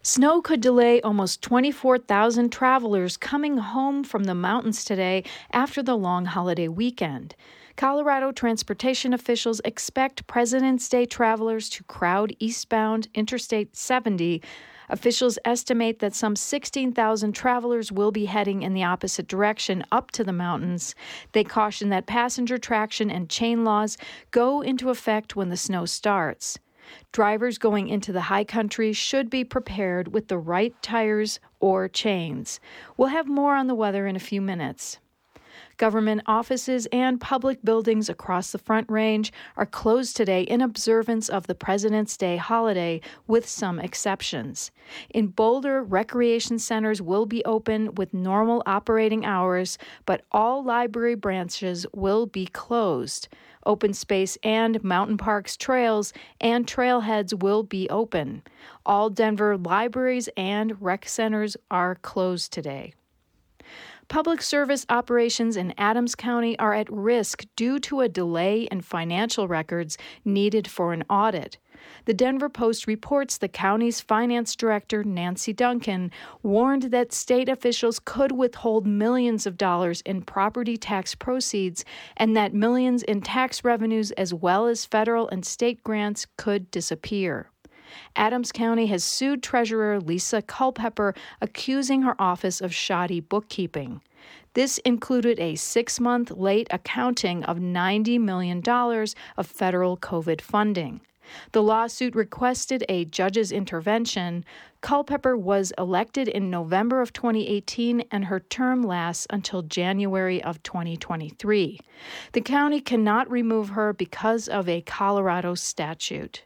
Snow could delay almost 24,000 travelers coming home from the mountains today after the long holiday weekend. Colorado transportation officials expect President's Day travelers to crowd eastbound Interstate 70. Officials estimate that some 16,000 travelers will be heading in the opposite direction up to the mountains. They caution that passenger traction and chain laws go into effect when the snow starts. Drivers going into the high country should be prepared with the right tires or chains. We'll have more on the weather in a few minutes. Government offices and public buildings across the Front Range are closed today in observance of the President's Day holiday, with some exceptions. In Boulder, recreation centers will be open with normal operating hours, but all library branches will be closed. Open space and mountain parks, trails, and trailheads will be open. All Denver libraries and rec centers are closed today. Public service operations in Adams County are at risk due to a delay in financial records needed for an audit. The Denver Post reports the county's finance director, Nancy Duncan, warned that state officials could withhold millions of dollars in property tax proceeds and that millions in tax revenues as well as federal and state grants could disappear. Adams County has sued Treasurer Lisa Culpepper, accusing her office of shoddy bookkeeping. This included a 6-month late accounting of $90 million of federal COVID funding. The lawsuit requested a judge's intervention. Culpepper was elected in November of 2018, and her term lasts until January of 2023. The county cannot remove her because of a Colorado statute.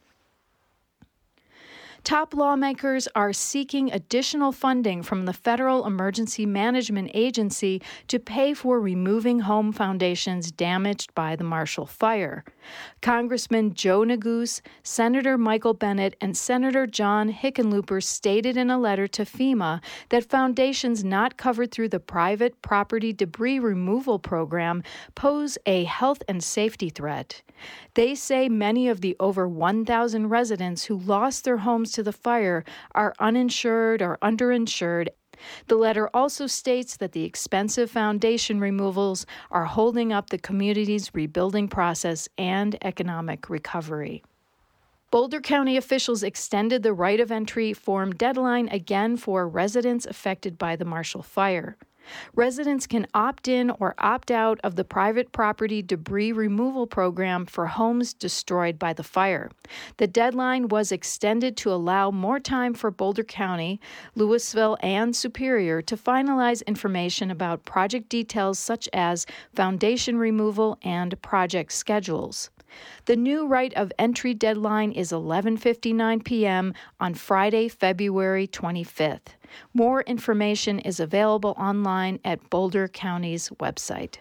Top lawmakers are seeking additional funding from the Federal Emergency Management Agency to pay for removing home foundations damaged by the Marshall Fire. Congressman Joe Neguse, Senator Michael Bennet, and Senator John Hickenlooper stated in a letter to FEMA that foundations not covered through the private property debris removal program pose a health and safety threat. They say many of the over 1,000 residents who lost their homes to the fire are uninsured or underinsured. The letter also states that the expensive foundation removals are holding up the community's rebuilding process and economic recovery. Boulder County officials extended the right of entry form deadline again for residents affected by the Marshall Fire. Residents can opt in or opt out of the private property debris removal program for homes destroyed by the fire. The deadline was extended to allow more time for Boulder County, Louisville, and Superior to finalize information about project details such as foundation removal and project schedules. The new right of entry deadline is 11:59 p.m. on Friday, February 25th. More information is available online at Boulder County's website.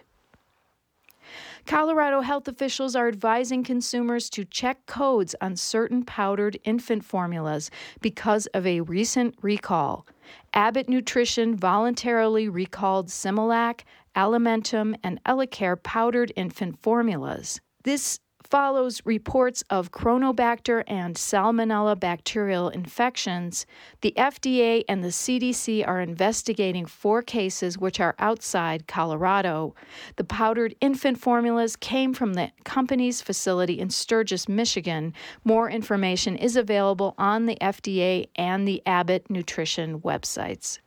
Colorado health officials are advising consumers to check codes on certain powdered infant formulas because of a recent recall. Abbott Nutrition voluntarily recalled Similac, Alimentum, and Elecare powdered infant formulas. This follows reports of Chronobacter and Salmonella bacterial infections. The FDA and the CDC are investigating 4 cases which are outside Colorado. The powdered infant formulas came from the company's facility in Sturgis, Michigan. More information is available on the FDA and the Abbott Nutrition websites.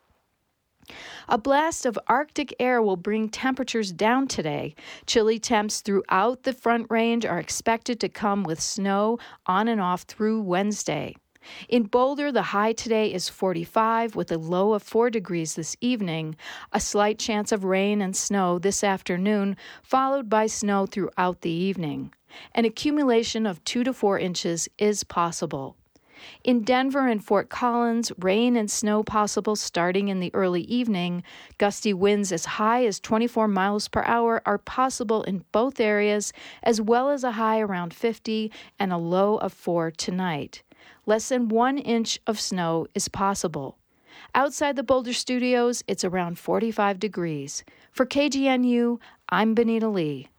A blast of Arctic air will bring temperatures down today. Chilly temps throughout the Front Range are expected to come with snow on and off through Wednesday. In Boulder, the high today is 45 with a low of 4 degrees this evening. A slight chance of rain and snow this afternoon, followed by snow throughout the evening. An accumulation of 2 to 4 inches is possible. In Denver and Fort Collins, rain and snow possible starting in the early evening. Gusty winds as high as 24 miles per hour are possible in both areas, as well as a high around 50 and a low of 4 tonight. Less than 1 inch of snow is possible. Outside the Boulder studios, it's around 45 degrees. For KGNU, I'm Benita Lee.